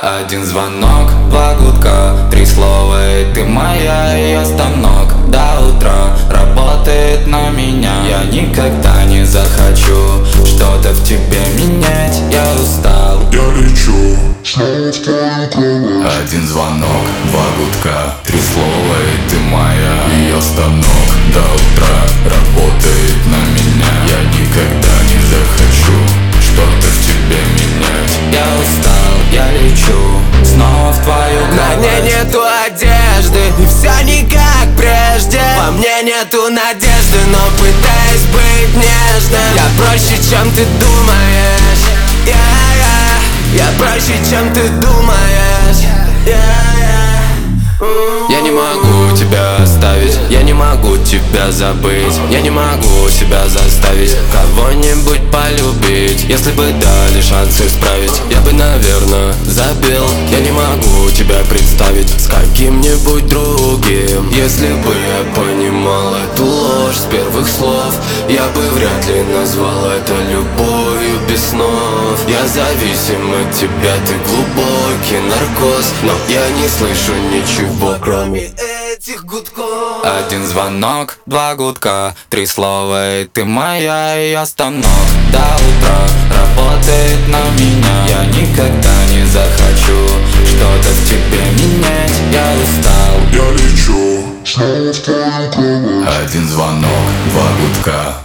Один звонок, два гудка, три слова и ты моя, ее станок. До утра работает на меня. Я никогда не захочу что-то в тебе менять. Я устал, я лечу снова в твою кровать. один звонок, два гудка, три слова и ты моя, ее станок. До утра работает на меня. Я никогда не захочу что-то в тебе менять. Я устал, я лечу снова в твою кровать. На мне нету одежды, и все не как прежде. Во мне нету надежды, но пытаюсь быть нежным. Я проще, чем ты думаешь. Я проще, чем ты думаешь. Я не могу тебя оставить, я не могу тебя забыть. Я не могу себя заставить кого-нибудь полюбить. Если бы дали шанс исправить, я бы, наверное, забил. Я не могу тебя представить с каким-нибудь другим. Если бы я понимал эту ложь с первых слов, я бы вряд ли назвал это любовью без снов. Я зависим от тебя, ты глубокий наркоз, но я не слышу ничего, кроме этих гудков. один звонок, два гудка, три слова и ты моя, ее станок. До утра работает на меня. Я никогда не захочу что-то в тебе менять. Я устал, Я лечу снова в твою кровать. один звонок, два гудка,